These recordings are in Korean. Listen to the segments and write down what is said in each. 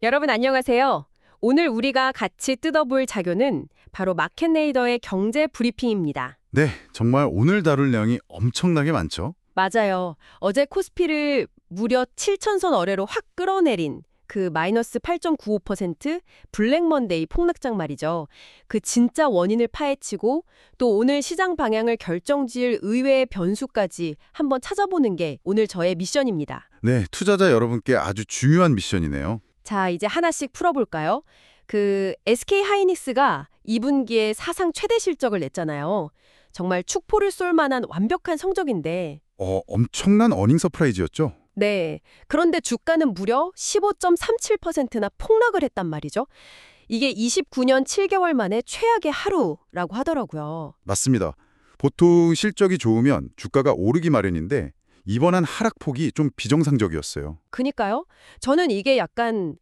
여러분 안녕하세요. 오늘 우리가 같이 뜯어볼 자료는 바로 마켓레이더의 경제 브리핑입니다. 네, 정말 오늘 다룰 내용이 엄청나게 많죠? 맞아요. 어제 코스피를 무려 7천선 어래로 확 끌어내린 그 마이너스 8.95% 블랙먼데이 폭락장 말이죠. 그 진짜 원인을 파헤치고 또 오늘 시장 방향을 결정지을 의외의 변수까지 한번 찾아보는 게 오늘 저의 미션입니다. 네, 투자자 여러분께 아주 중요한 미션이네요. 자, 이제 하나씩 풀어볼까요? SK 하이닉스가 2분기에 사상 최대 실적을 냈잖아요. 정말 축포를 쏠 만한 완벽한 성적인데. 엄청난 어닝 서프라이즈였죠? 네. 그런데 주가는 무려 15.37%나 폭락을 했단 말이죠. 이게 29년 7개월 만에 최악의 하루라고 하더라고요. 맞습니다. 보통 실적이 좋으면 주가가 오르기 마련인데 이번 한 하락폭이 좀 비정상적이었어요. 그니까요. 저는 이게 약간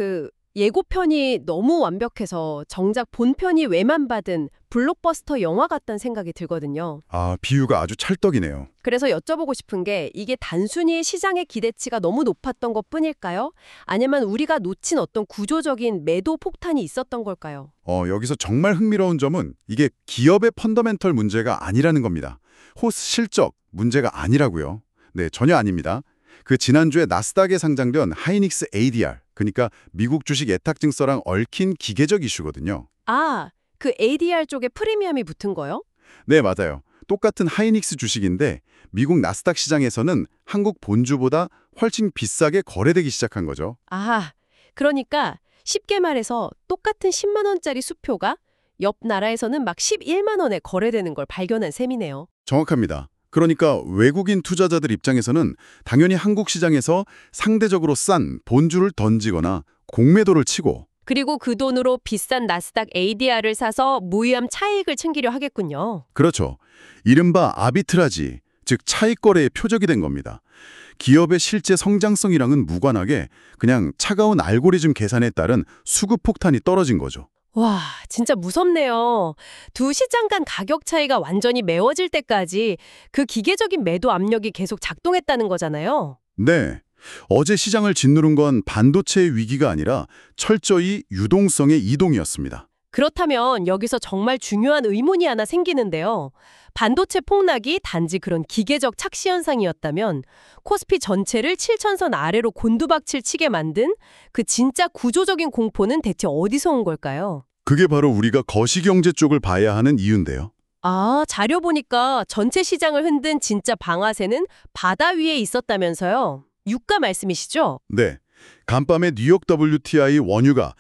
예고편이 너무 완벽해서 정작 본편이 외만받은 블록버스터 영화 같다는 생각이 들거든요. 비유가 아주 찰떡이네요. 그래서 여쭤보고 싶은 게 이게 단순히 시장의 기대치가 너무 높았던 것뿐일까요? 아니면 우리가 놓친 어떤 구조적인 매도 폭탄이 있었던 걸까요? 여기서 정말 흥미로운 점은 이게 기업의 펀더멘털 문제가 아니라는 겁니다. 호스 실적 문제가 아니라고요. 네, 전혀 아닙니다. 지난주에 나스닥에 상장된 하이닉스 ADR, 그러니까 미국 주식 예탁증서랑 얽힌 기계적 이슈거든요. ADR 쪽에 프리미엄이 붙은 거요? 네, 맞아요. 똑같은 하이닉스 주식인데 미국 나스닥 시장에서는 한국 본주보다 훨씬 비싸게 거래되기 시작한 거죠. 그러니까 쉽게 말해서 똑같은 10만 원짜리 수표가 옆 나라에서는 막 11만 원에 거래되는 걸 발견한 셈이네요. 정확합니다. 그러니까 외국인 투자자들 입장에서는 당연히 한국 시장에서 상대적으로 싼 본주를 던지거나 공매도를 치고 그리고 그 돈으로 비싼 나스닥 ADR을 사서 무위험 차익을 챙기려 하겠군요. 그렇죠. 이른바 아비트라지, 즉 차익 거래의 표적이 된 겁니다. 기업의 실제 성장성이랑은 무관하게 그냥 차가운 알고리즘 계산에 따른 수급 폭탄이 떨어진 거죠. 와, 진짜 무섭네요. 두 시장 간 가격 차이가 완전히 메워질 때까지 그 기계적인 매도 압력이 계속 작동했다는 거잖아요. 네. 어제 시장을 짓누른 건 반도체의 위기가 아니라 철저히 유동성의 이동이었습니다. 그렇다면 여기서 정말 중요한 의문이 하나 생기는데요. 반도체 폭락이 단지 그런 기계적 착시 현상이었다면 코스피 전체를 7천선 아래로 곤두박질 치게 만든 그 진짜 구조적인 공포는 대체 어디서 온 걸까요? 그게 바로 우리가 거시경제 쪽을 봐야 하는 이유인데요. 자료 보니까 전체 시장을 흔든 진짜 방아쇠는 바다 위에 있었다면서요. 유가 말씀이시죠? 네. 간밤에 뉴욕 WTI 원유가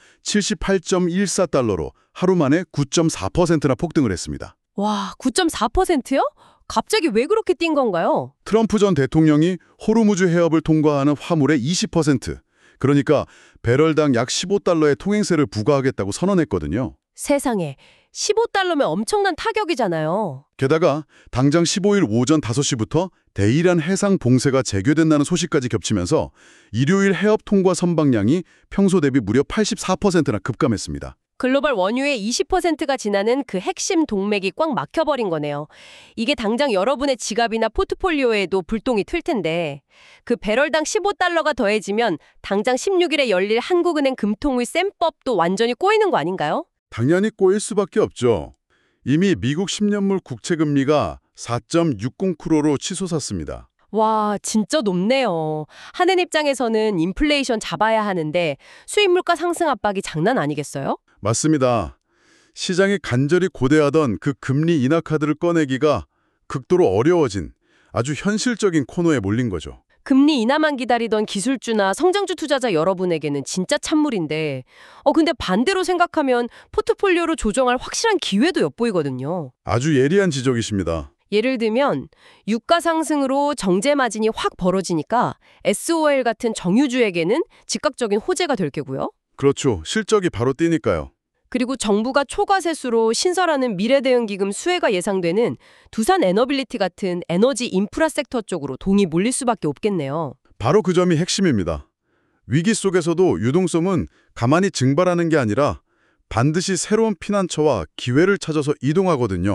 78.14달러로 하루 만에 9.4%나 폭등을 했습니다. 와, 9.4%요? 갑자기 왜 그렇게 뛴 건가요? 트럼프 전 대통령이 호르무즈 해협을 통과하는 화물의 20%, 그러니까 배럴당 약 15달러의 통행세를 부과하겠다고 선언했거든요. 세상에, 15달러면 엄청난 타격이잖아요. 게다가 당장 15일 오전 5시부터 대이란 해상 봉쇄가 재개된다는 소식까지 겹치면서 일요일 해협 통과 선박량이 평소 대비 무려 84%나 급감했습니다. 글로벌 원유의 20%가 지나는 그 핵심 동맥이 꽉 막혀버린 거네요. 이게 당장 여러분의 지갑이나 포트폴리오에도 불똥이 튈 텐데 그 배럴당 15달러가 더해지면 당장 16일에 열릴 한국은행 금통위 셈법도 완전히 꼬이는 거 아닌가요? 당연히 꼬일 수밖에 없죠. 이미 미국 10년물 국채금리가 4.60%로 치솟았습니다. 와, 진짜 높네요. 한은 입장에서는 인플레이션 잡아야 하는데 수입 물가 상승 압박이 장난 아니겠어요? 맞습니다. 시장이 간절히 고대하던 그 금리 인하 카드를 꺼내기가 극도로 어려워진 아주 현실적인 코너에 몰린 거죠. 금리 인하만 기다리던 기술주나 성장주 투자자 여러분에게는 진짜 찬물인데 근데 반대로 생각하면 포트폴리오로 조정할 확실한 기회도 엿보이거든요. 아주 예리한 지적이십니다. 예를 들면 유가 상승으로 정제 마진이 확 벌어지니까 SOL 같은 정유주에게는 즉각적인 호재가 될 게고요. 그렇죠. 실적이 바로 뛰니까요. 그리고 정부가 초과세수로 신설하는 미래대응기금 수혜가 예상되는 두산 에너빌리티 같은 에너지 인프라 섹터 쪽으로 돈이 몰릴 수밖에 없겠네요. 바로 그 점이 핵심입니다. 위기 속에서도 유동성은 가만히 증발하는 게 아니라 반드시 새로운 피난처와 기회를 찾아서 이동하거든요.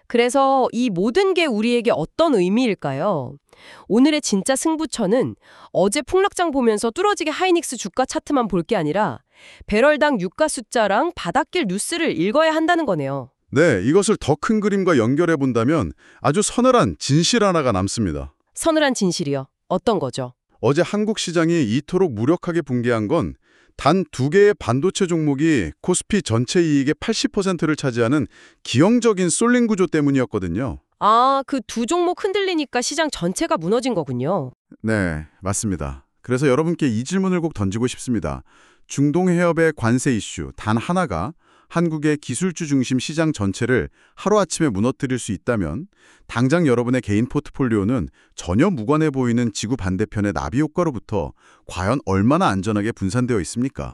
그래서 이 모든 게 우리에게 어떤 의미일까요? 오늘의 진짜 승부처는 어제 폭락장 보면서 뚫어지게 하이닉스 주가 차트만 볼 게 아니라 배럴당 유가 숫자랑 바닷길 뉴스를 읽어야 한다는 거네요. 네, 이것을 더 큰 그림과 연결해 본다면 아주 서늘한 진실 하나가 남습니다. 서늘한 진실이요. 어떤 거죠? 어제 한국 시장이 이토록 무력하게 붕괴한 건 단 두 개의 반도체 종목이 코스피 전체 이익의 80%를 차지하는 기형적인 쏠림 구조 때문이었거든요. 아, 그 두 종목 흔들리니까 시장 전체가 무너진 거군요. 네, 맞습니다. 그래서 여러분께 이 질문을 꼭 던지고 싶습니다. 중동 해협의 관세 이슈 단 하나가 한국의 기술주 중심 시장 전체를 하루아침에 무너뜨릴 수 있다면 당장 여러분의 개인 포트폴리오는 전혀 무관해 보이는 지구 반대편의 나비 효과로부터 과연 얼마나 안전하게 분산되어 있습니까?